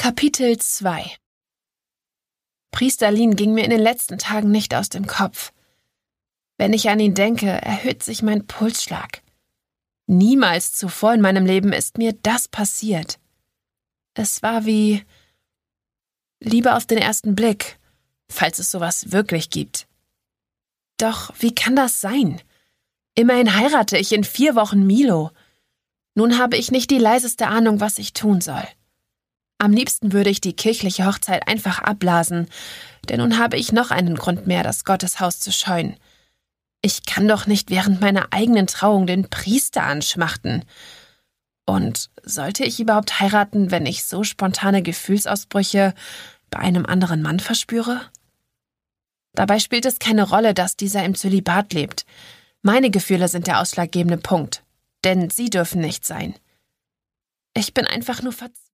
Kapitel 2 Priester Lin ging mir in den letzten Tagen nicht aus dem Kopf. Wenn ich an ihn denke, erhöht sich mein Pulsschlag. Niemals zuvor in meinem Leben ist mir das passiert. Es war wie Liebe auf den ersten Blick, falls es sowas wirklich gibt. Doch wie kann das sein? Immerhin heirate ich in 4 Wochen Milo. Nun habe ich nicht die leiseste Ahnung, was ich tun soll. Am liebsten würde ich die kirchliche Hochzeit einfach abblasen, denn nun habe ich noch einen Grund mehr, das Gotteshaus zu scheuen. Ich kann doch nicht während meiner eigenen Trauung den Priester anschmachten. Und sollte ich überhaupt heiraten, wenn ich so spontane Gefühlsausbrüche bei einem anderen Mann verspüre? Dabei spielt es keine Rolle, dass dieser im Zölibat lebt. Meine Gefühle sind der ausschlaggebende Punkt, denn sie dürfen nicht sein. Ich bin einfach nur verzweifelt.